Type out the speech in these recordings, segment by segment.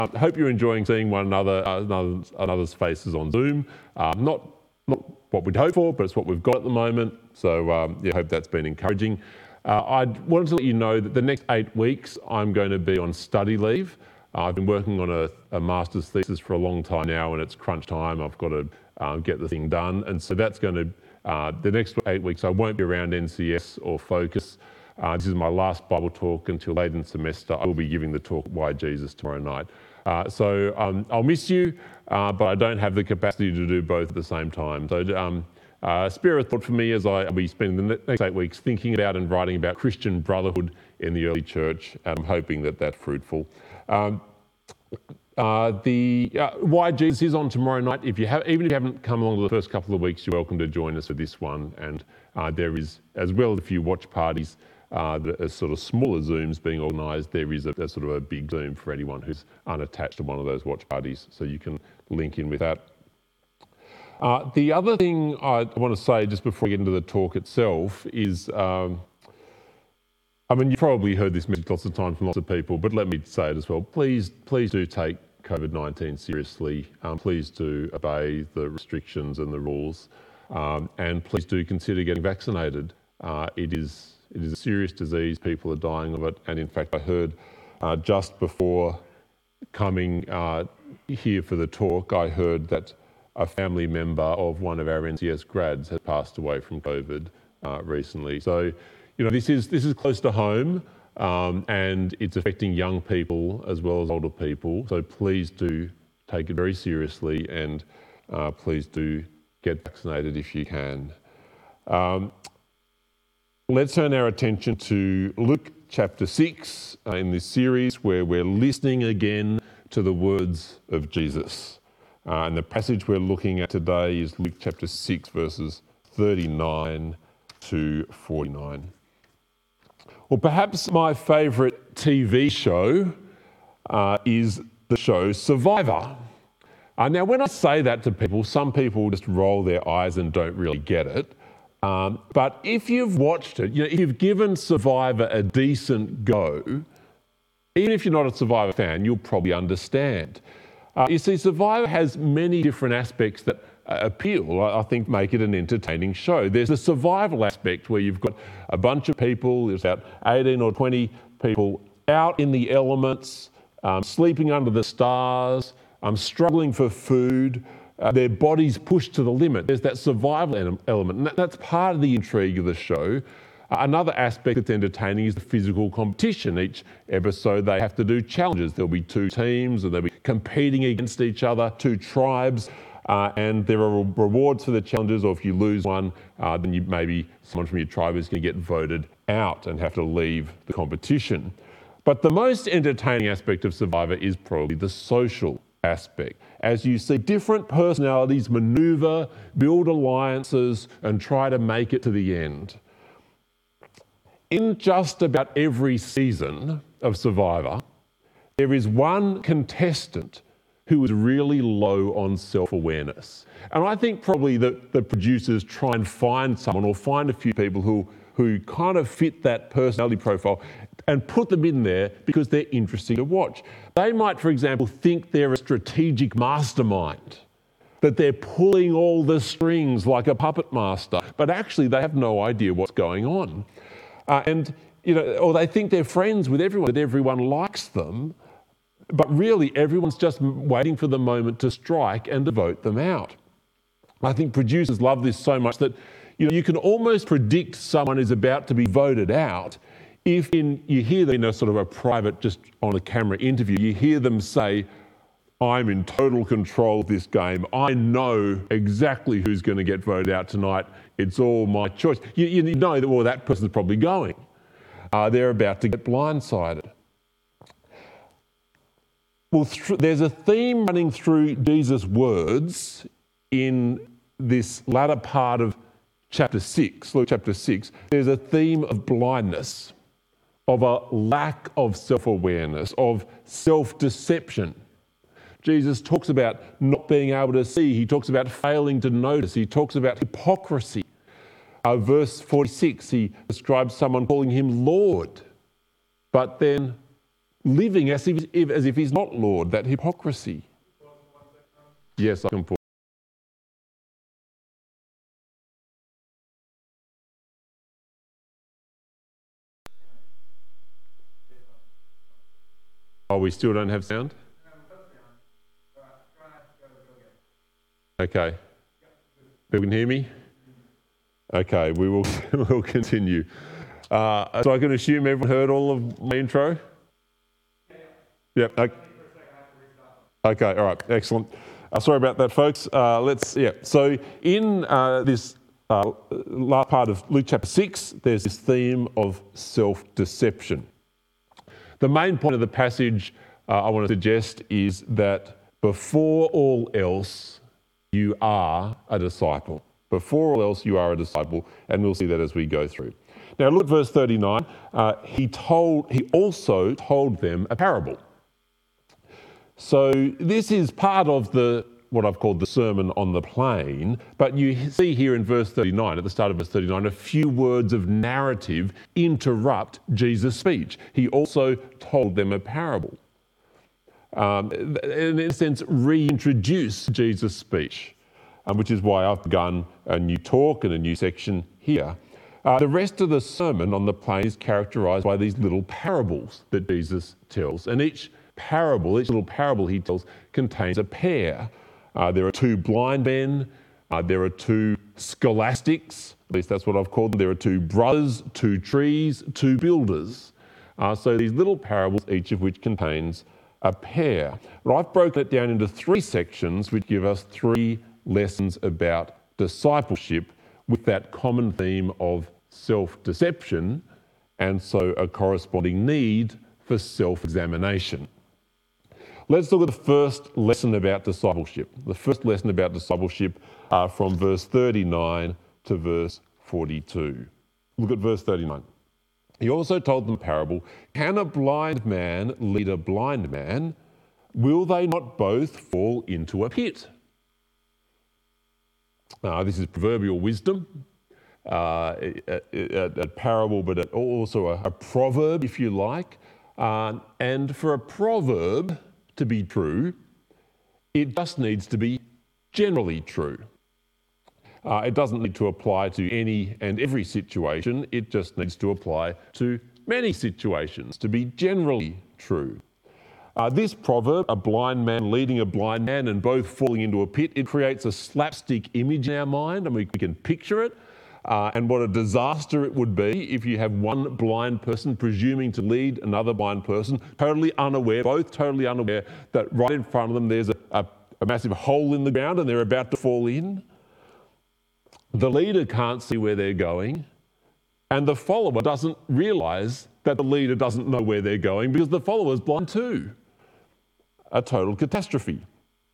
I hope you're enjoying seeing one another's faces on Zoom. Not what we'd hope for, but it's what we've got at the moment. So I hope that's been encouraging. I wanted to let you know that the next 8 weeks I'm going to be on study leave. I've been working on a master's thesis for a long time now, and it's crunch time. I've got to get the thing done. And so that's going to, the next 8 weeks, I won't be around NCS or Focus. This is my last Bible talk until late in the semester. I will be giving the talk, Why Jesus, tomorrow night. So I'll miss you, but I don't have the capacity to do both at the same time. So spare a thought for me as I'll be spending the next 8 weeks thinking about and writing about Christian brotherhood in the early church, and I'm hoping that that's fruitful. Why Jesus is on tomorrow night. Even if you haven't come along to the first couple of weeks, you're welcome to join us for this one. And there is, as well as a few watch parties, sort of smaller Zooms being organised. There is a sort of a big Zoom for anyone who's unattached to one of those watch parties, so you can link in with that. The other thing I want to say just before we get into the talk itself is, you've probably heard this message lots of times from lots of people, but let me say it as well. Please do take COVID-19 seriously. Please do obey the restrictions and the rules, and please do consider getting vaccinated. It is a serious disease. People are dying of it, and in fact, I heard just before coming here for the talk, I heard that a family member of one of our NCS grads has passed away from COVID recently. So, this is close to home, and it's affecting young people as well as older people. So please do take it very seriously, and please do get vaccinated if you can. Let's turn our attention to Luke chapter 6 in this series, where we're listening again to the words of Jesus. And the passage we're looking at today is Luke chapter 6, verses 39 to 49. Well, perhaps my favourite TV show is the show Survivor. Now, when I say that to people, some people just roll their eyes and don't really get it. But if you've watched it, if you've given Survivor a decent go, even if you're not a Survivor fan, you'll probably understand. You see, Survivor has many different aspects that appeal, I think, make it an entertaining show. There's the survival aspect where you've got a bunch of people, there's about 18 or 20 people out in the elements, sleeping under the stars, struggling for food, their bodies pushed to the limit. There's that survival element, and that's part of the intrigue of the show. Another aspect that's entertaining is the physical competition. Each episode they have to do challenges. There'll be 2 teams, and they'll be competing against each other, 2 tribes, and there are rewards for the challenges, or if you lose one, then maybe someone from your tribe is going to get voted out and have to leave the competition. But the most entertaining aspect of Survivor is probably the social aspect, as you see different personalities maneuver, build alliances, and try to make it to the end. In just about every season of Survivor, there is one contestant who is really low on self-awareness. And I think probably that the producers try and find someone, or find a few people who kind of fit that personality profile, and put them in there because they're interesting to watch. They might, for example, think they're a strategic mastermind, that they're pulling all the strings like a puppet master, but actually they have no idea what's going on. Or they think they're friends with everyone, that everyone likes them, but really everyone's just waiting for the moment to strike and to vote them out. I think producers love this so much that you can almost predict someone is about to be voted out if you hear them in a sort of a private, just on a camera interview, you hear them say, "I'm in total control of this game. I know exactly who's going to get voted out tonight. It's all my choice." You know that, well, that person's probably going. They're about to get blindsided. Well, there's a theme running through Jesus' words in this latter part of chapter 6, Luke chapter 6. There's a theme of blindness, of a lack of self-awareness, of self-deception. Jesus talks about not being able to see. He talks about failing to notice. He talks about hypocrisy. Verse 46, he describes someone calling him Lord, but then living as if he's not Lord, that hypocrisy. Yes, I can put. Oh, we still don't have sound? Okay. People can hear me? Okay, we will we'll continue. So I can assume everyone heard all of my intro? Yep. Okay, all right, excellent. Sorry about that, folks. So in this last part of Luke chapter 6, there's this theme of self-deception. The main point of the passage I want to suggest is that before all else, you are a disciple. Before all else, you are a disciple, and we'll see that as we go through. Now, look at verse 39. He also told them a parable. So this is part of what I've called the Sermon on the Plain, but you see here in verse 39, at the start of verse 39, a few words of narrative interrupt Jesus' speech. He also told them a parable. And in a sense, reintroduce Jesus' speech, which is why I've begun a new talk and a new section here. The rest of the Sermon on the Plain is characterised by these little parables that Jesus tells, and each little parable he tells contains a pair. There are two blind men, there are two scholastics, at least that's what I've called them. There are two brothers, two trees, two builders. So these little parables, each of which contains a pair. But I've broken it down into three sections which give us three lessons about discipleship with that common theme of self-deception and so a corresponding need for self-examination. Let's look at the first lesson about discipleship. The first lesson about discipleship from verse 39 to verse 42. Look at verse 39. He also told them a parable. Can a blind man lead a blind man? Will they not both fall into a pit? This is proverbial wisdom, a parable, but also a proverb, if you like. And for a proverb to be true, it just needs to be generally true. It doesn't need to apply to any and every situation. It just needs to apply to many situations to be generally true. This proverb, a blind man leading a blind man and both falling into a pit, it creates a slapstick image in our mind, and we can picture it. And what a disaster it would be if you have one blind person presuming to lead another blind person, both totally unaware that right in front of them there's a massive hole in the ground and they're about to fall in. The leader can't see where they're going, and the follower doesn't realise that the leader doesn't know where they're going because the follower's blind too. A total catastrophe.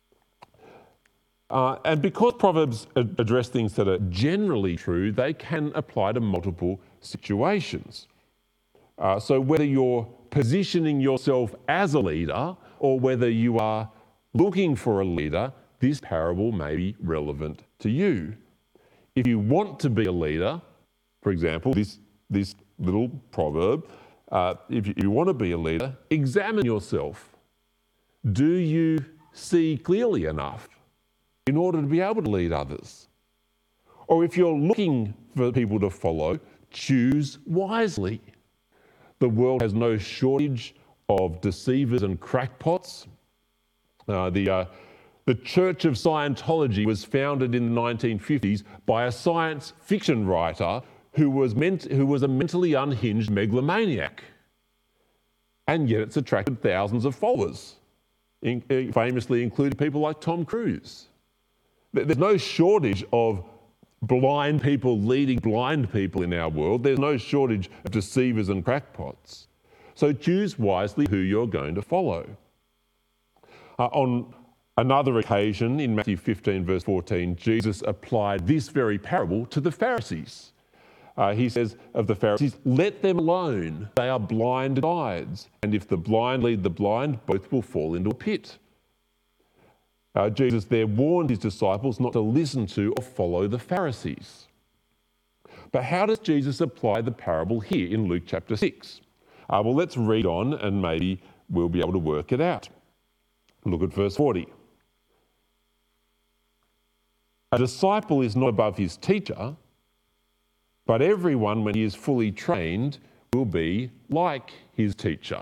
And because Proverbs address things that are generally true, they can apply to multiple situations. So whether you're positioning yourself as a leader or whether you are looking for a leader, this parable may be relevant to you. If you want to be a leader, for example, this little proverb, if you want to be a leader, examine yourself. Do you see clearly enough in order to be able to lead others? Or if you're looking for people to follow, choose wisely. The world has no shortage of deceivers and crackpots. The Church of Scientology was founded in the 1950s by a science fiction writer who was a mentally unhinged megalomaniac. And yet it's attracted thousands of followers, famously including people like Tom Cruise. There's no shortage of blind people leading blind people in our world. There's no shortage of deceivers and crackpots. So choose wisely who you're going to follow. On another occasion, in Matthew 15, verse 14, Jesus applied this very parable to the Pharisees. He says of the Pharisees, let them alone. They are blind guides. And if the blind lead the blind, both will fall into a pit. Jesus there warned his disciples not to listen to or follow the Pharisees. But how does Jesus apply the parable here in Luke chapter 6? Well, let's read on and maybe we'll be able to work it out. Look at verse 40. A disciple is not above his teacher, but everyone, when he is fully trained, will be like his teacher.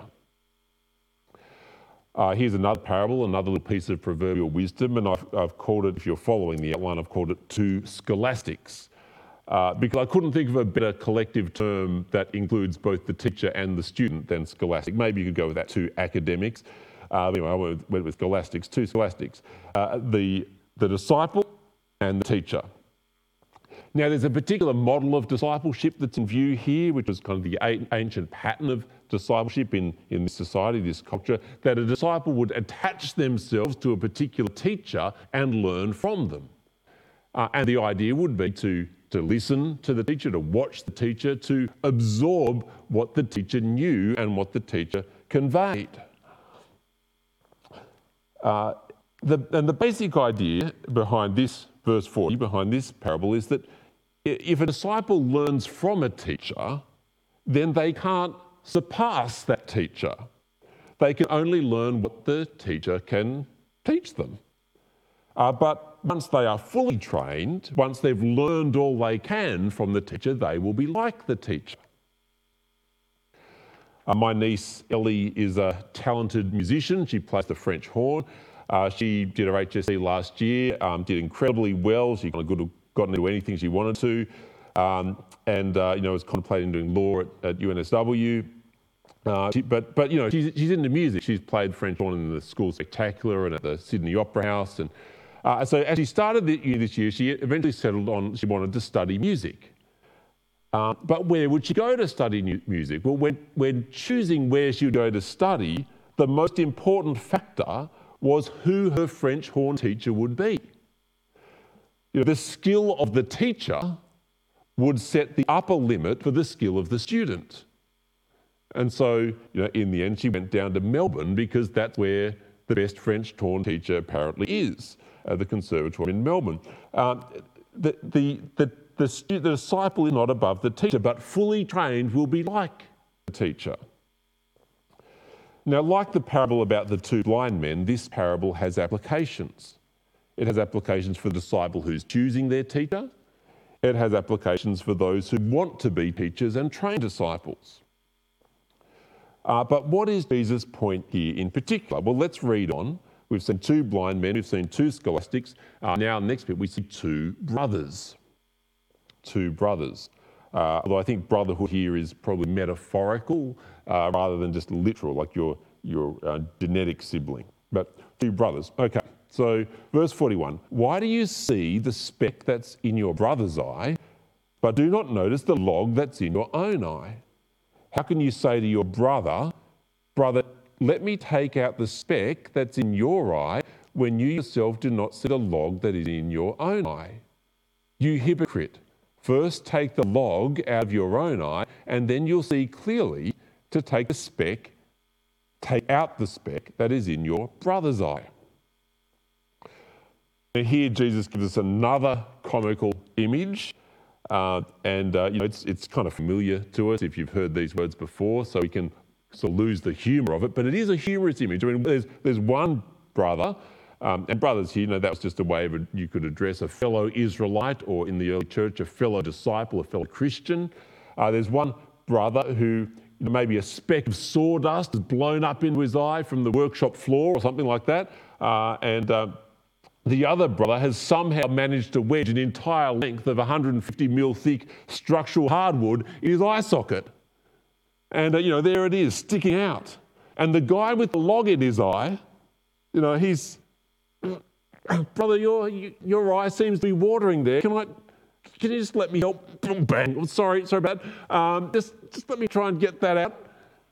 Here's another parable, another little piece of proverbial wisdom, and I've called it, if you're following the outline, I've called it two scholastics, because I couldn't think of a better collective term that includes both the teacher and the student than scholastic. Maybe you could go with that, two academics. Anyway, I went with scholastics, two scholastics. The disciple and the teacher. Now, there's a particular model of discipleship that's in view here, which is kind of the ancient pattern of discipleship in this society, this culture, that a disciple would attach themselves to a particular teacher and learn from them. And the idea would be to listen to the teacher, to watch the teacher, to absorb what the teacher knew and what the teacher conveyed. And the basic idea behind this verse 40, behind this parable, is that if a disciple learns from a teacher, then they can't surpass that teacher. They can only learn what the teacher can teach them. But once they are fully trained, once they've learned all they can from the teacher, they will be like the teacher. My niece Ellie is a talented musician. She plays the French horn. She did her HSC last year, did incredibly well. She kind of got into anything she wanted to, was contemplating doing law at UNSW. But she's into music. She's played French horn in the school spectacular and at the Sydney Opera House. And so as she started this year, she eventually settled on she wanted to study music. But where would she go to study music? Well, when choosing where she would go to study, the most important factor was who her French horn teacher would be. The skill of the teacher would set the upper limit for the skill of the student. And so, in the end, she went down to Melbourne because that's where the best French horn teacher apparently is, the Conservatoire in Melbourne. The disciple is not above the teacher, but fully trained will be like the teacher. Now, like the parable about the two blind men, this parable has applications. It has applications for the disciple who's choosing their teacher. It has applications for those who want to be teachers and train disciples. But what is Jesus' point here in particular? Well, let's read on. We've seen two blind men, we've seen two scholastics. Now, next bit, we see two brothers. Two brothers. Although I think brotherhood here is probably metaphorical rather than just literal, like your genetic sibling. But two brothers. Okay, so verse 41. Why do you see the speck that's in your brother's eye, but do not notice the log that's in your own eye? How can you say to your brother, let me take out the speck that's in your eye, when you yourself do not see the log that is in your own eye? You hypocrite. First take the log out of your own eye, and then you'll see clearly to take out the speck that is in your brother's eye. Now here Jesus gives us another comical image, it's kind of familiar to us if you've heard these words before, so we can sort of lose the humour of it, but it is a humorous image. I mean, there's one brother, and brothers here, that was just a way of you could address a fellow Israelite, or in the early church, a fellow disciple, a fellow Christian. There's one brother who maybe a speck of sawdust has blown up into his eye from the workshop floor or something like that, the other brother has somehow managed to wedge an entire length of 150 mil thick structural hardwood in his eye socket. And, there it is, sticking out. And the guy with the log in his eye, he's, brother, your eye seems to be watering there. Can you just let me help? Bang. Sorry about that. Just let me try and get that out.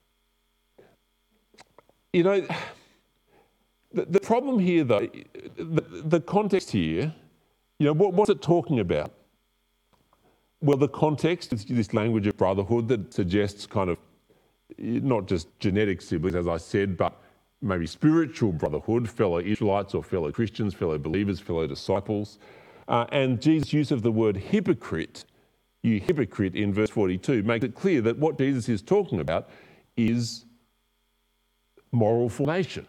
The problem here, though, the context here, what's it talking about? Well, the context is this language of brotherhood that suggests kind of not just genetic siblings, as I said, but maybe spiritual brotherhood, fellow Israelites or fellow Christians, fellow believers, fellow disciples. And Jesus' use of the word hypocrite, you hypocrite, in verse 42, makes it clear that what Jesus is talking about is moral formation.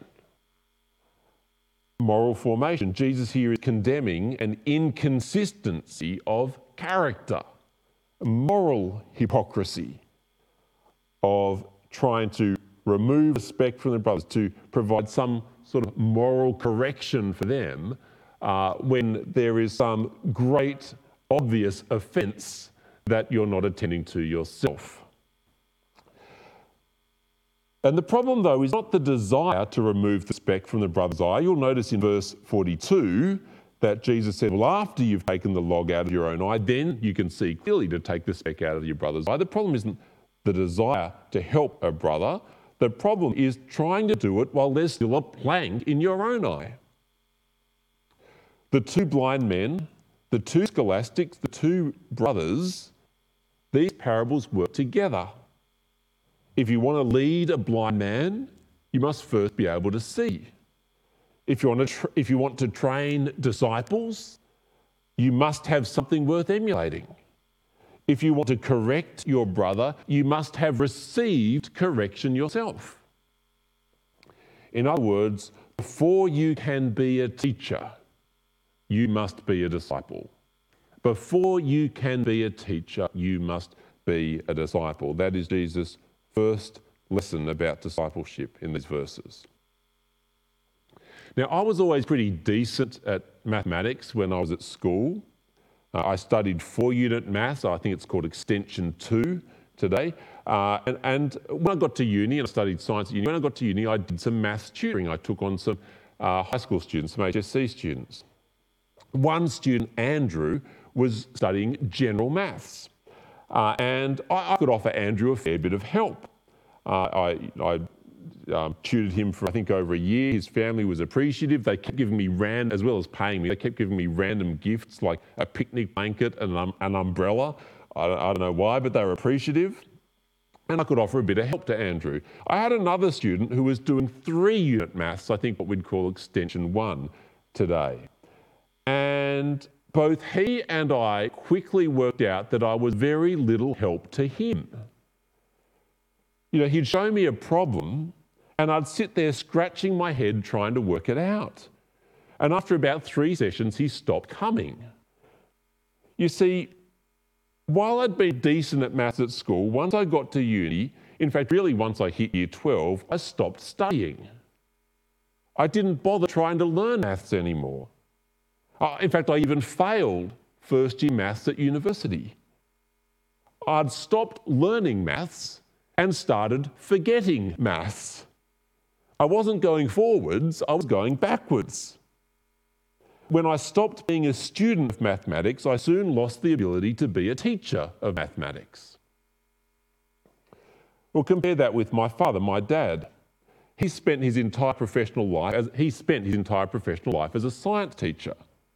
Moral formation. Jesus here is condemning an inconsistency of character, moral hypocrisy of trying to remove respect from their brothers, to provide some sort of moral correction for them when there is some great obvious offence that you're not attending to yourself. And the problem, though, is not the desire to remove the speck from the brother's eye. You'll notice in verse 42 that Jesus said, well, after you've taken the log out of your own eye, then you can see clearly to take the speck out of your brother's eye. The problem isn't the desire to help a brother. The problem is trying to do it while there's still a plank in your own eye. The two blind men, the two scholastics, the two brothers, these parables work together. If you want to lead a blind man, you must first be able to see. If you want to train disciples, you must have something worth emulating. If you want to correct your brother, you must have received correction yourself. In other words, before you can be a teacher, you must be a disciple. Before you can be a teacher, you must be a disciple. That is Jesus' first lesson about discipleship in these verses. Now, I was always pretty decent at mathematics when I was at school. I studied 4-unit maths. I think it's called Extension 2 today. And when I got to uni, and I studied science at uni, when I got to uni, I did some maths tutoring. I took on some high school students, some HSC students. One student, Andrew, was studying general maths. And I could offer Andrew a fair bit of help. I tutored him for, I think, over a year. His family was appreciative. They kept giving me as well as paying me, they kept giving me random gifts like a picnic blanket and an umbrella. I don't know why, but they were appreciative. And I could offer a bit of help to Andrew. I had another student who was doing 3-unit maths, I think what we'd call Extension 1 today. And both he and I quickly worked out that I was very little help to him. You know, he'd show me a problem and I'd sit there scratching my head trying to work it out. And after about 3 sessions, he stopped coming. You see, while I'd been decent at maths at school, once I got to uni, in fact, really once I hit year 12, I stopped studying. I didn't bother trying to learn maths anymore. In fact, I even failed first-year maths at university. I'd stopped learning maths and started forgetting maths. I wasn't going forwards, I was going backwards. When I stopped being a student of mathematics, I soon lost the ability to be a teacher of mathematics. Well, compare that with my father, my dad. He spent his entire professional life as a science teacher.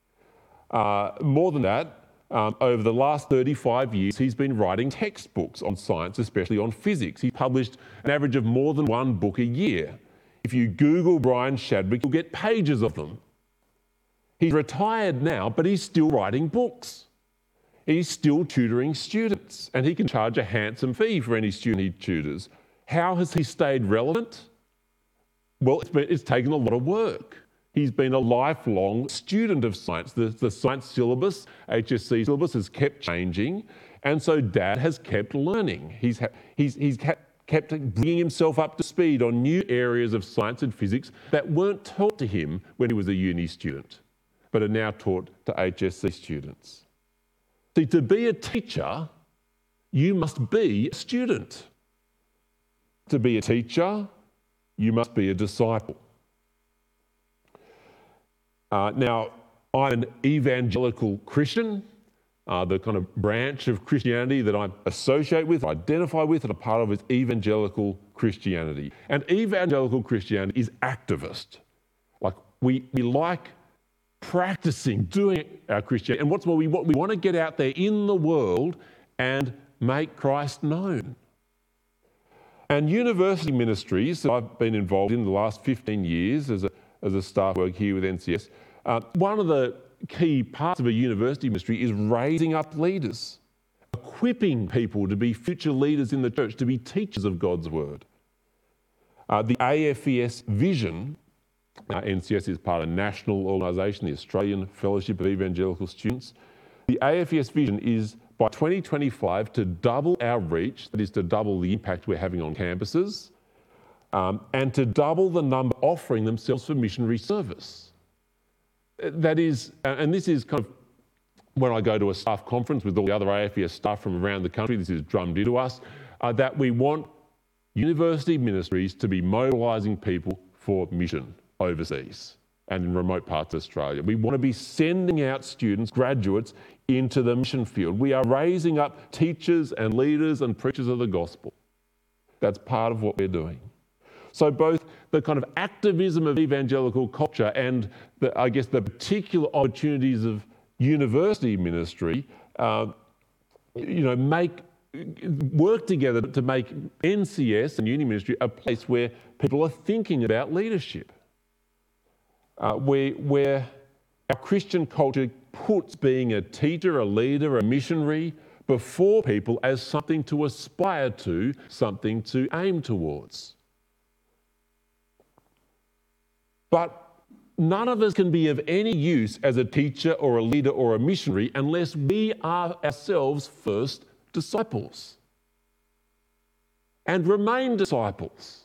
More than that, over the last 35 years, he's been writing textbooks on science, especially on physics. He published an average of more than 1 book a year. If you Google Brian Shadwick, you'll get pages of them. He's retired now, but he's still writing books. He's still tutoring students, and he can charge a handsome fee for any student he tutors. How has he stayed relevant? Well, it's taken a lot of work. He's been a lifelong student of science. The science syllabus, HSC syllabus, has kept changing, and so Dad has kept learning. He's kept bringing himself up to speed on new areas of science and physics that weren't taught to him when he was a uni student, but are now taught to HSC students. See, to be a teacher, you must be a student. To be a teacher, you must be a disciple. Now, I'm an evangelical Christian, the kind of branch of Christianity that I associate with, identify with, and a part of is evangelical Christianity. And evangelical Christianity is activist. Like, we like practicing, doing our Christianity. And what's more, we want to get out there in the world and make Christ known. And university ministries that I've been involved in the last 15 years as a staff work here with NCS, one of the key parts of a university ministry is raising up leaders, equipping people to be future leaders in the church, to be teachers of God's word. The AFES vision, NCS is part of a national organisation, the Australian Fellowship of Evangelical Students. The AFES vision is by 2025 to double our reach, that is to double the impact we're having on campuses, and to double the number offering themselves for missionary service. That is, and this is kind of when I go to a staff conference with all the other AFES staff from around the country, this is drummed into us, that we want university ministries to be mobilising people for mission overseas and in remote parts of Australia. We want to be sending out students, graduates, into the mission field. We are raising up teachers and leaders and preachers of the gospel. That's part of what we're doing. So both the kind of activism of evangelical culture and the particular opportunities of university ministry, work together to make NCS and uni ministry a place where people are thinking about leadership, where our Christian culture puts being a teacher, a leader, a missionary before people as something to aspire to, something to aim towards. But none of us can be of any use as a teacher or a leader or a missionary unless we are ourselves first disciples and remain disciples.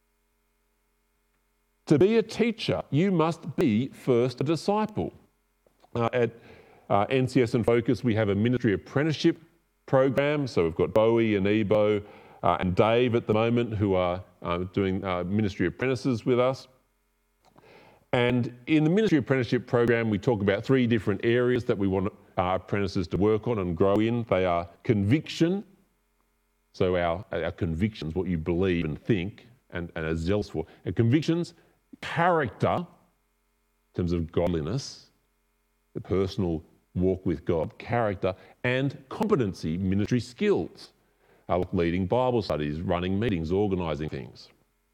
To be a teacher, you must be first a disciple. At NCS and Focus, we have a ministry apprenticeship program. So we've got Bowie and Ebo and Dave at the moment who are doing ministry apprentices with us. And in the ministry apprenticeship program, we talk about 3 different areas that we want our apprentices to work on and grow in. They are conviction, so our convictions, what you believe and think and are zealous for. And convictions, character, in terms of godliness, the personal walk with God, character, and competency, ministry skills, like leading Bible studies, running meetings, organising things.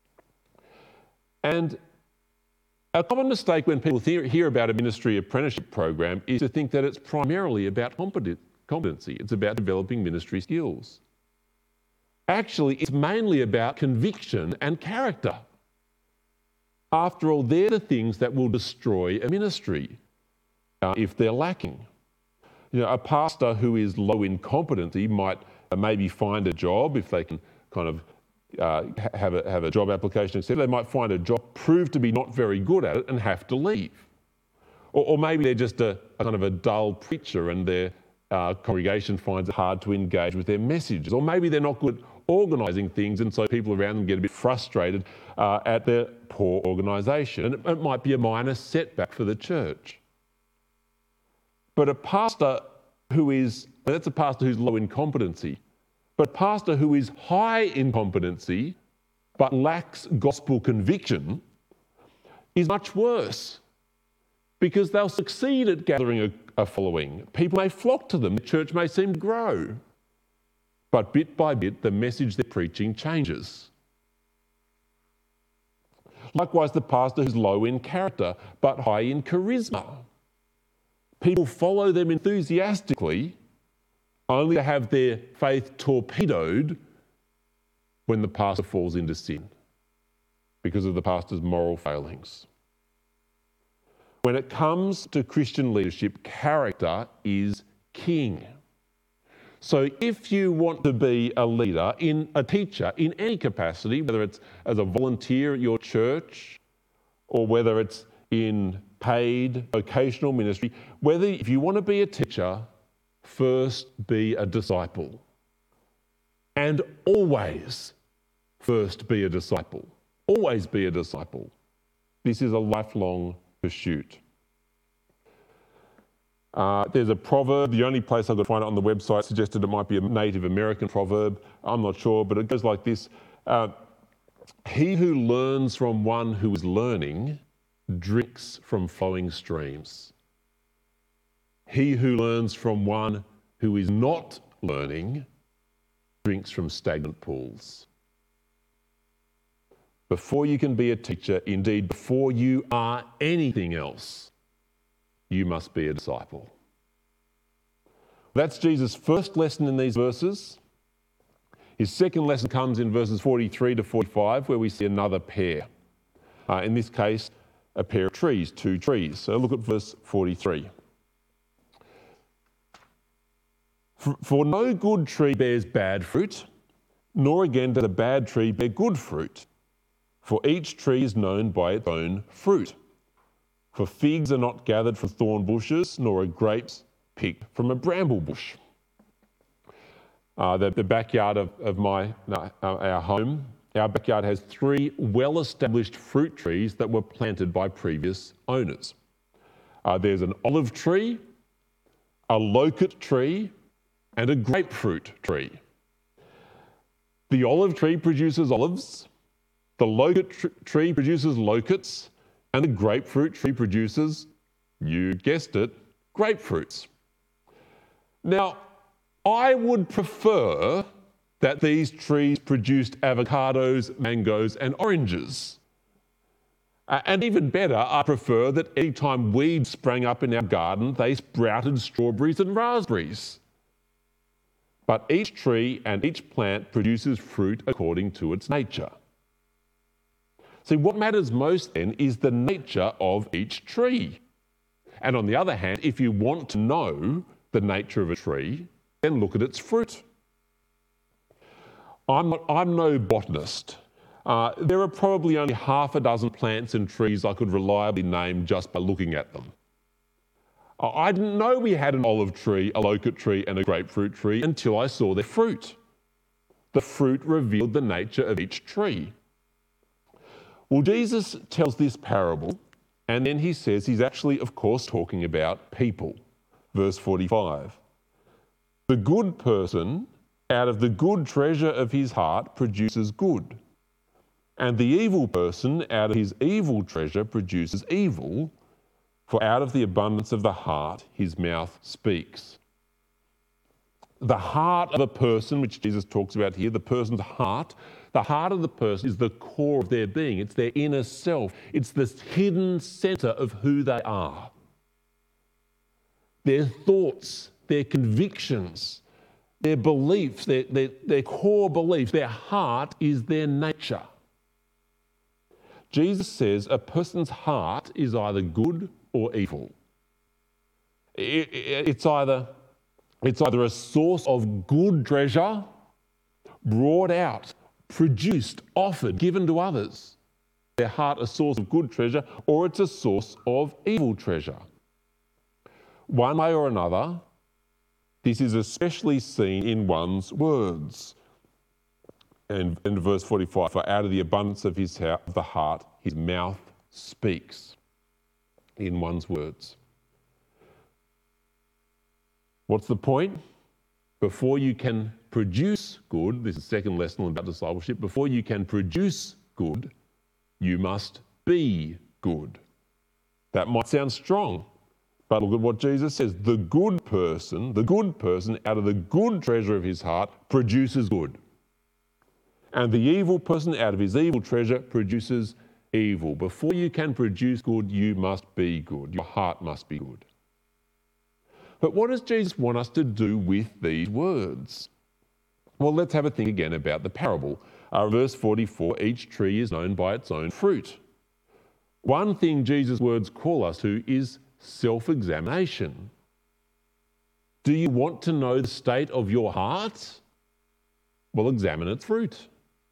And a common mistake when people hear about a ministry apprenticeship program is to think that it's primarily about competency. It's about developing ministry skills. Actually, it's mainly about conviction and character. After all, they're the things that will destroy a ministry if they're lacking. A pastor who is low in competency might maybe find a job if they can kind of have a job application, etc. They might find a job, prove to be not very good at it, and have to leave. Or maybe they're just a kind of a dull preacher and their congregation finds it hard to engage with their messages. Or maybe they're not good at organising things, and so people around them get a bit frustrated at their poor organisation. And it might be a minor setback for the church. But a pastor that's a pastor who's low in competency. But a pastor who is high in competency but lacks gospel conviction is much worse, because they'll succeed at gathering a following. People may flock to them. The church may seem to grow. But bit by bit, the message they're preaching changes. Likewise, the pastor who's low in character but high in charisma. People follow them enthusiastically, only to have their faith torpedoed when the pastor falls into sin because of the pastor's moral failings. When it comes to Christian leadership, character is king. So if you want to be a leader, a teacher, in any capacity, whether it's as a volunteer at your church or whether it's in paid vocational ministry, if you want to be a teacher, first be a disciple. And always first be a disciple. Always be a disciple. This is a lifelong pursuit. There's a proverb, the only place I could find it on the website suggested it might be a Native American proverb. I'm not sure, but it goes like this. He who learns from one who is learning drinks from flowing streams. He who learns from one who is not learning drinks from stagnant pools. Before you can be a teacher, indeed, before you are anything else, you must be a disciple. That's Jesus' first lesson in these verses. His second lesson comes in verses 43 to 45, where we see another pair. In this case, a pair of trees, two trees. So look at verse 43. For no good tree bears bad fruit, nor again does a bad tree bear good fruit. For each tree is known by its own fruit. For figs are not gathered from thorn bushes, nor are grapes picked from a bramble bush. The backyard of our home, our backyard has 3 well-established fruit trees that were planted by previous owners. There's an olive tree, a locust tree, and a grapefruit tree. The olive tree produces olives, the locust tree produces locusts, and the grapefruit tree produces, you guessed it, grapefruits. Now, I would prefer that these trees produced avocados, mangoes, and oranges. And even better, I prefer that any time weeds sprang up in our garden, they sprouted strawberries and raspberries. But each tree and each plant produces fruit according to its nature. See, what matters most then is the nature of each tree. And on the other hand, if you want to know the nature of a tree, then look at its fruit. I'm no botanist. There are probably only half a dozen plants and trees I could reliably name just by looking at them. I didn't know we had an olive tree, a locust tree, and a grapefruit tree until I saw their fruit. The fruit revealed the nature of each tree. Well, Jesus tells this parable, and then he says he's actually, of course, talking about people. Verse 45. The good person, out of the good treasure of his heart, produces good. And the evil person, out of his evil treasure, produces evil. For out of the abundance of the heart, his mouth speaks. The heart of a person, which Jesus talks about here, the person's heart, the heart of the person is the core of their being. It's their inner self. It's this hidden centre of who they are. Their thoughts, their convictions, their beliefs, their core beliefs, their heart is their nature. Jesus says a person's heart is either good or evil. It's either a source of good treasure, brought out, produced, offered, given to others. Their heart a source of good treasure, or it's a source of evil treasure. One way or another, this is especially seen in one's words. And in verse 45, for out of the abundance of the heart, his mouth speaks. In one's words. What's the point? Before you can produce good, this is the second lesson about discipleship, before you can produce good, you must be good. That might sound strong, but look at what Jesus says. The good person out of the good treasure of his heart produces good. And the evil person out of his evil treasure produces evil. Before you can produce good, you must be good. Your heart must be good. But what does Jesus want us to do with these words? Well, let's have a think again about the parable. Verse 44, each tree is known by its own fruit. One thing Jesus' words call us to is self-examination. Do you want to know the state of your heart? Well, examine its fruit.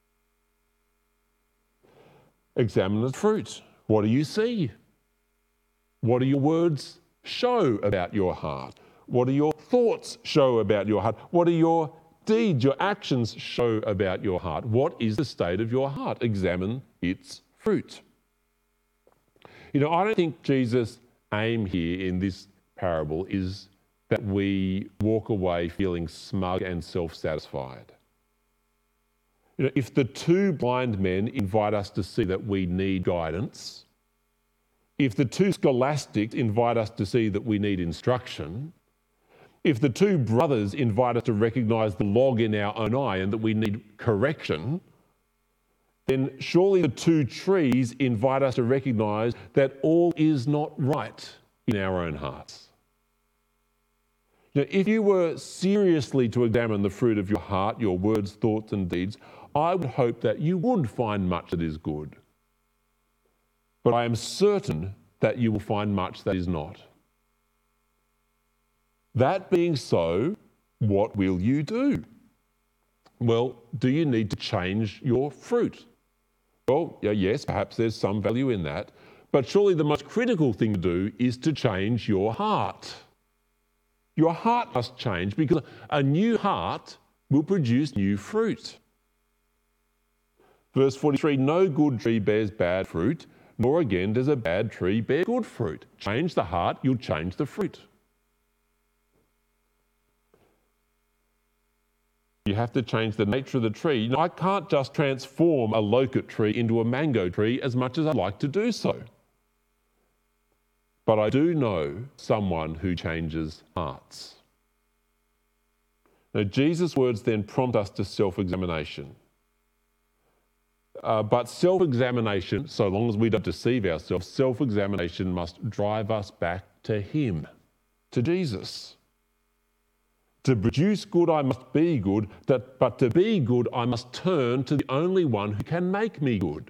Examine its fruit. What do you see? What do your words show about your heart? What do your thoughts show about your heart? What do your deeds, your actions show about your heart? What is the state of your heart? Examine its fruit. I don't think Jesus' aim here in this parable is that we walk away feeling smug and self-satisfied. If the 2 blind men invite us to see that we need guidance, if the 2 scholastics invite us to see that we need instruction, if the 2 brothers invite us to recognise the log in our own eye and that we need correction, then surely the 2 trees invite us to recognise that all is not right in our own hearts. If you were seriously to examine the fruit of your heart, your words, thoughts and deeds, I would hope that you would find much that is good. But I am certain that you will find much that is not. That being so, what will you do? Well, do you need to change your fruit? Well, yes, perhaps there's some value in that, but surely the most critical thing to do is to change your heart. Your heart must change because a new heart will produce new fruit. Verse 43, no good tree bears bad fruit, nor again does a bad tree bear good fruit. Change the heart, you'll change the fruit. You have to change the nature of the tree. I can't just transform a loquat tree into a mango tree as much as I'd like to do so. But I do know someone who changes hearts. Now, Jesus' words then prompt us to self-examination. But self-examination, so long as we don't deceive ourselves, self-examination must drive us back to Him, to Jesus. To produce good, I must be good, but to be good, I must turn to the only one who can make me good,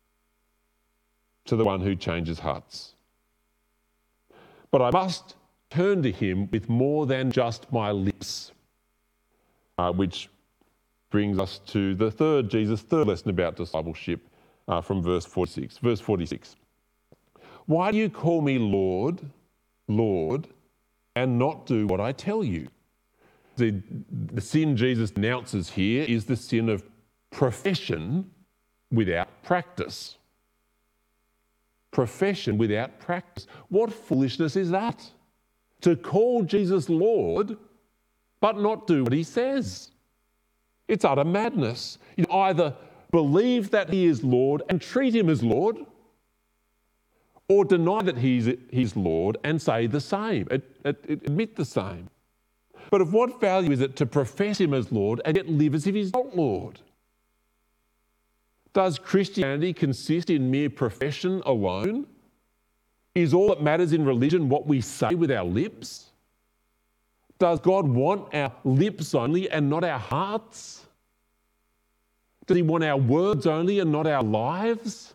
to the one who changes hearts. But I must turn to Him with more than just my lips, which brings us to Jesus' third lesson about discipleship from verse 46. Verse 46. Why do you call me Lord, Lord, and not do what I tell you? The sin Jesus denounces here is the sin of profession without practice. Profession without practice. What foolishness is that? To call Jesus Lord, but not do what He says. It's utter madness. You either believe that He is Lord and treat Him as Lord, or deny that He's Lord and say the same, admit the same. But of what value is it to profess Him as Lord and yet live as if He's not Lord? Does Christianity consist in mere profession alone? Is all that matters in religion what we say with our lips? Does God want our lips only and not our hearts? Does He want our words only and not our lives?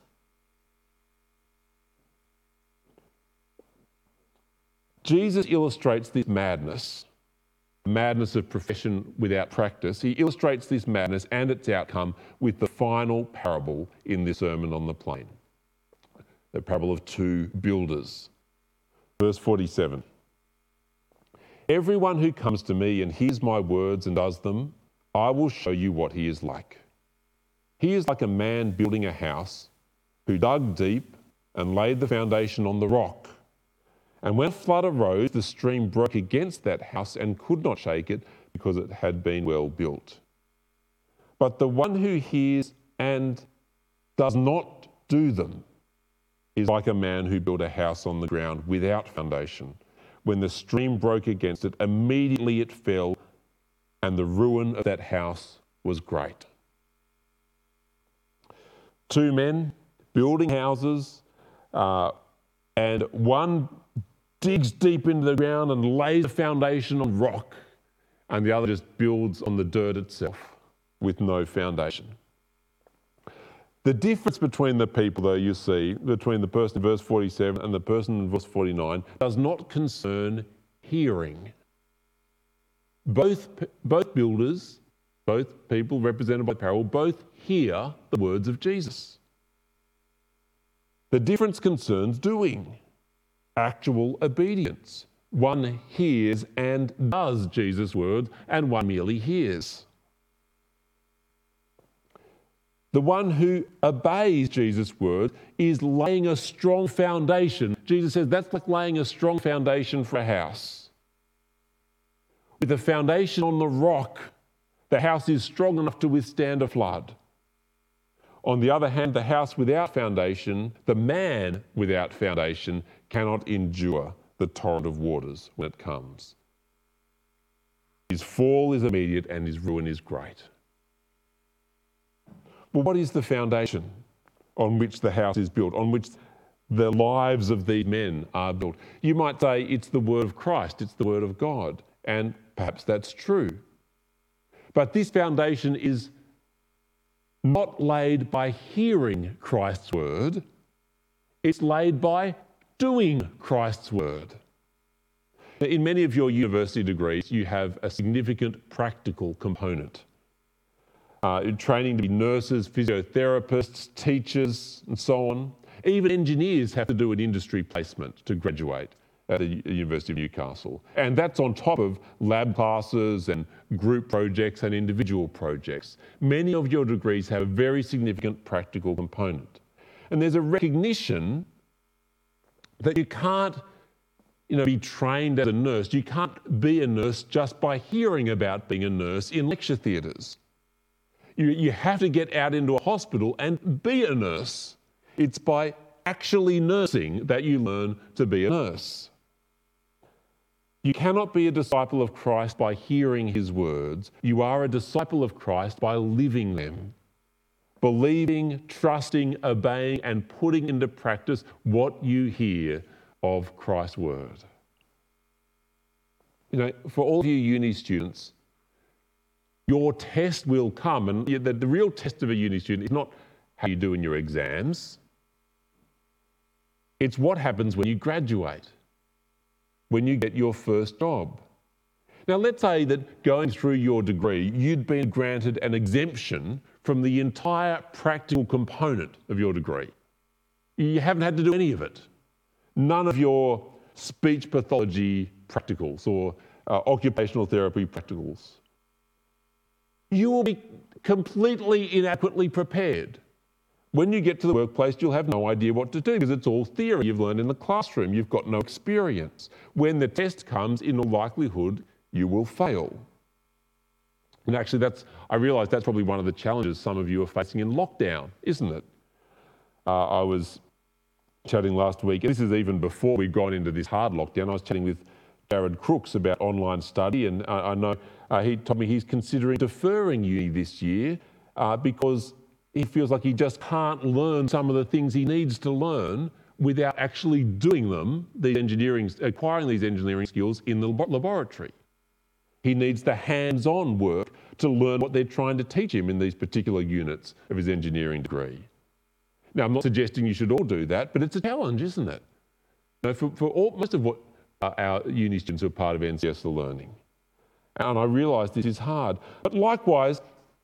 Jesus illustrates this madness of profession without practice. He illustrates this madness and its outcome with the final parable in this Sermon on the Plain, the parable of two builders. Verse 47. Everyone who comes to me and hears my words and does them, I will show you what he is like. He is like a man building a house who dug deep and laid the foundation on the rock. And when a flood arose, the stream broke against that house and could not shake it because it had been well built. But the one who hears and does not do them is like a man who built a house on the ground without foundation. When the stream broke against it, immediately it fell, and the ruin of that house was great. Two men building houses, and one digs deep into the ground and lays a foundation on rock, and the other just builds on the dirt itself with no foundation. The difference between the people, though, you see, between the person in verse 47 and the person in verse 49, does not concern hearing. Both builders, both people represented by the parable, both hear the words of Jesus. The difference concerns doing. Actual obedience. One hears and does Jesus' words, and one merely hears. The one who obeys Jesus' word is laying a strong foundation. Jesus says that's like laying a strong foundation for a house. With a foundation on the rock, the house is strong enough to withstand a flood. On the other hand, the house without foundation, the man without foundation, cannot endure the torrent of waters when it comes. His fall is immediate and his ruin is great. Well, what is the foundation on which the house is built, on which the lives of these men are built? You might say it's the word of Christ, it's the word of God. And perhaps that's true. But this foundation is not laid by hearing Christ's word. It's laid by doing Christ's word. In many of your university degrees, you have a significant practical component. Training to be nurses, physiotherapists, teachers, and so on. Even engineers have to do an industry placement to graduate at the University of Newcastle. And that's on top of lab classes and group projects and individual projects. Many of your degrees have a very significant practical component. And there's a recognition that you can't be trained as a nurse. You can't be a nurse just by hearing about being a nurse in lecture theatres. You have to get out into a hospital and be a nurse. It's by actually nursing that you learn to be a nurse. You cannot be a disciple of Christ by hearing his words. You are a disciple of Christ by living them. Believing, trusting, obeying, and putting into practice what you hear of Christ's word. For all of you uni students, your test will come, and the real test of a uni student is not how you do in your exams. It's what happens when you graduate, when you get your first job. Now, let's say that going through your degree, you'd been granted an exemption from the entire practical component of your degree. You haven't had to do any of it. None of your speech pathology practicals or occupational therapy practicals. You will be completely inadequately prepared. When you get to the workplace, you'll have no idea what to do because it's all theory you've learned in the classroom. You've got no experience. When the test comes, in all likelihood, you will fail. And actually, I realise that's probably one of the challenges some of you are facing in lockdown, isn't it? I was chatting last week, and this is even before we've gone into this hard lockdown. I was chatting with Jared Crooks about online study, and I know he told me he's considering deferring uni this year because he feels like he just can't learn some of the things he needs to learn without actually doing them, acquiring these engineering skills in the laboratory. He needs the hands-on work to learn what they're trying to teach him in these particular units of his engineering degree. Now, I'm not suggesting you should all do that, but it's a challenge, isn't it? Most of what our uni students who are part of NCS are learning. And I realise this is hard. But likewise,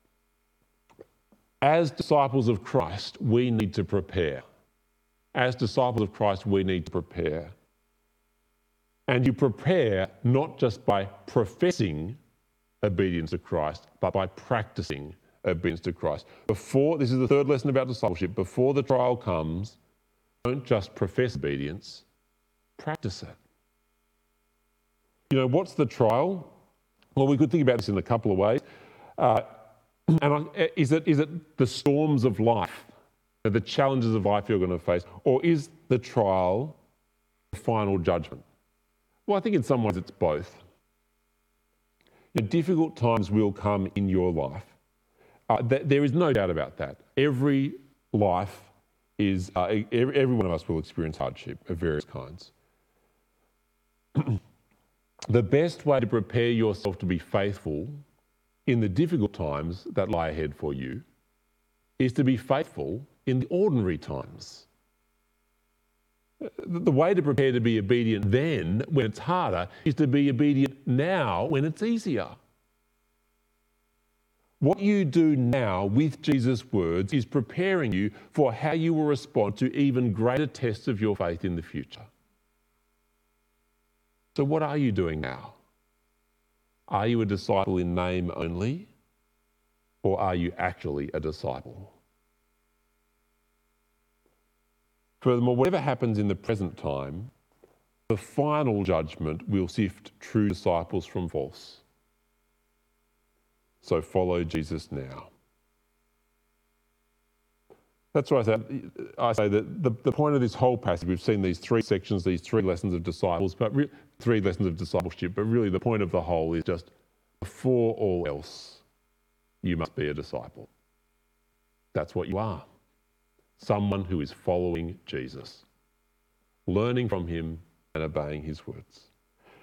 as disciples of Christ, we need to prepare. As disciples of Christ, we need to prepare. And you prepare not just by professing obedience to Christ, but by practicing obedience to Christ. This is the third lesson about discipleship. Before the trial comes, don't just profess obedience, practice it. What's the trial? Well, we could think about this in a couple of ways. Is it the storms of life, the challenges of life you're going to face, or is the trial the final judgment? Well, I think in some ways it's both. Difficult times will come in your life. There is no doubt about that. Every life is, every one of us will experience hardship of various kinds. The best way to prepare yourself to be faithful in the difficult times that lie ahead for you is to be faithful in the ordinary times. The way to prepare to be obedient then, when it's harder, is to be obedient now when it's easier. What you do now with Jesus' words is preparing you for how you will respond to even greater tests of your faith in the future. So what are you doing now? Are you a disciple in name only, or are you actually a disciple? Furthermore, whatever happens in the present time, the final judgment will sift true disciples from false. So follow Jesus now. That's why I say that the point of this whole passage, we've seen these three sections, these three lessons of disciples, three lessons of discipleship, but really the point of the whole is just before all else, you must be a disciple. That's what you are. Someone who is following Jesus, learning from him and obeying his words.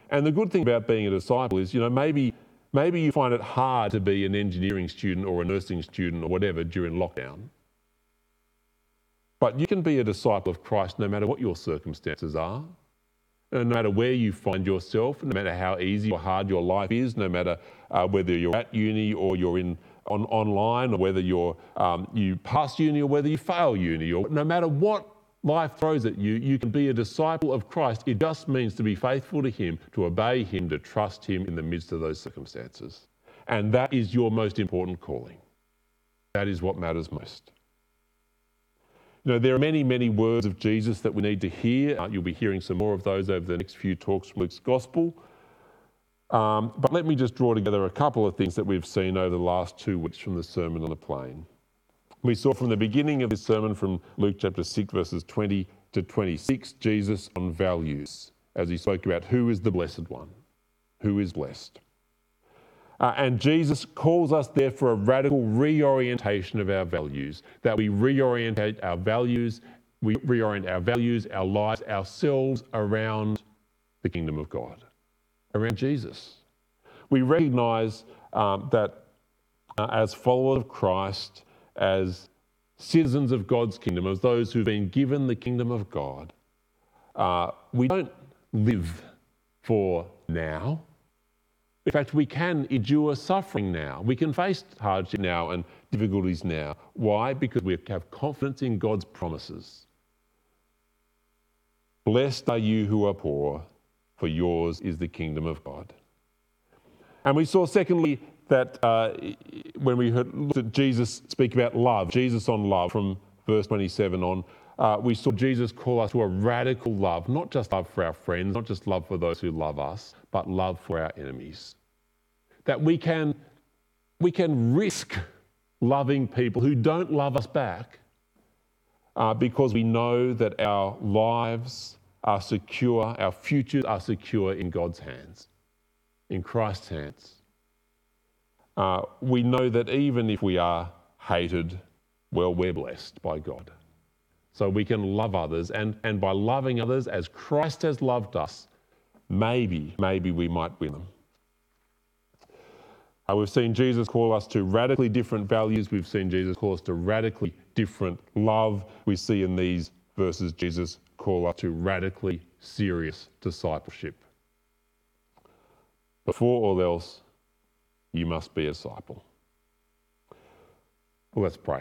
And the good thing about being a disciple is, maybe you find it hard to be an engineering student or a nursing student or whatever during lockdown. But you can be a disciple of Christ no matter what your circumstances are, no matter where you find yourself, no matter how easy or hard your life is, no matter whether you're at uni or you're online, or whether you pass uni or whether you fail uni, or no matter what life throws at you, you can be a disciple of Christ. It just means to be faithful to him, to obey him, to trust him in the midst of those circumstances. And that is your most important calling. That is what matters most. There are many, many words of Jesus that we need to hear. You'll be hearing some more of those over the next few talks from Luke's Gospel. But let me just draw together a couple of things that we've seen over the last 2 weeks from the Sermon on the Plain. We saw from the beginning of this sermon from Luke chapter 6, verses 20 to 26, Jesus on values, as he spoke about who is the blessed one, who is blessed. And Jesus calls us there for a radical reorientation of our values, that we reorient our values, our lives, ourselves around the kingdom of God, around Jesus. We recognise that as followers of Christ, as citizens of God's kingdom, as those who've been given the kingdom of God, we don't live for now. In fact, we can endure suffering now. We can face hardship now and difficulties now. Why? Because we have confidence in God's promises. Blessed are you who are poor, for yours is the kingdom of God. And we saw, secondly, that when we looked at Jesus speak about love, Jesus on love from verse 27 on, we saw Jesus call us to a radical love, not just love for our friends, not just love for those who love us, but love for our enemies. That we can risk loving people who don't love us back because we know that our lives are secure, our futures are secure in God's hands, in Christ's hands. We know that even if we are hated, well, we're blessed by God. So we can love others, and by loving others as Christ has loved us, maybe we might win them. We've seen Jesus call us to radically different values. We've seen Jesus call us to radically different love. We see in these verses Jesus call us to radically serious discipleship. Before all else, you must be a disciple. Well, let's pray.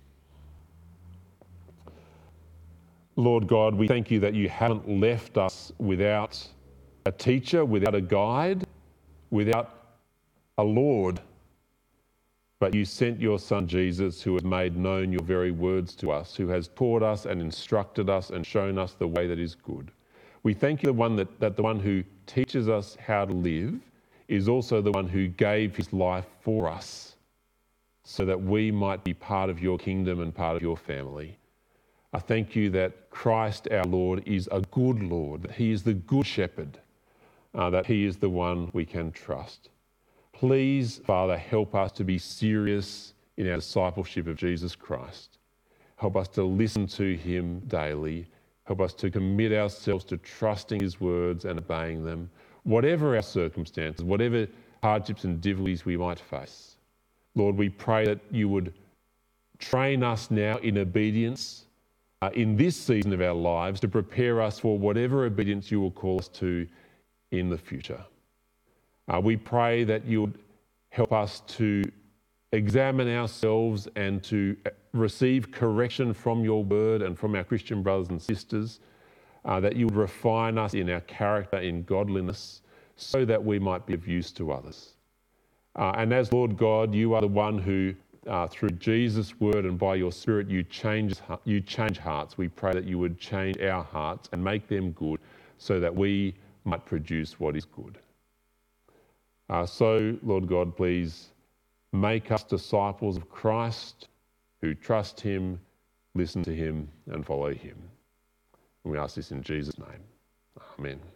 Lord God, we thank you that you haven't left us without a teacher, without a guide, without a Lord, but you sent your Son Jesus, who has made known your very words to us, who has taught us and instructed us and shown us the way that is good. We thank you that the one who teaches us how to live is also the one who gave his life for us so that we might be part of your kingdom and part of your family. I thank you that Christ our Lord is a good Lord, that he is the good shepherd, that he is the one we can trust. Please, Father, help us to be serious in our discipleship of Jesus Christ. Help us to listen to him daily. Help us to commit ourselves to trusting his words and obeying them, whatever our circumstances, whatever hardships and difficulties we might face. Lord, we pray that you would train us now in obedience in this season of our lives to prepare us for whatever obedience you will call us to in the future. We pray that you would help us to examine ourselves and to receive correction from your word and from our Christian brothers and sisters, that you would refine us in our character, in godliness, so that we might be of use to others. And as Lord God, you are the one who, through Jesus' word and by your Spirit, you change hearts. We pray that you would change our hearts and make them good so that we might produce what is good. So, Lord God, please make us disciples of Christ who trust him, listen to him, and follow him. And we ask this in Jesus' name. Amen.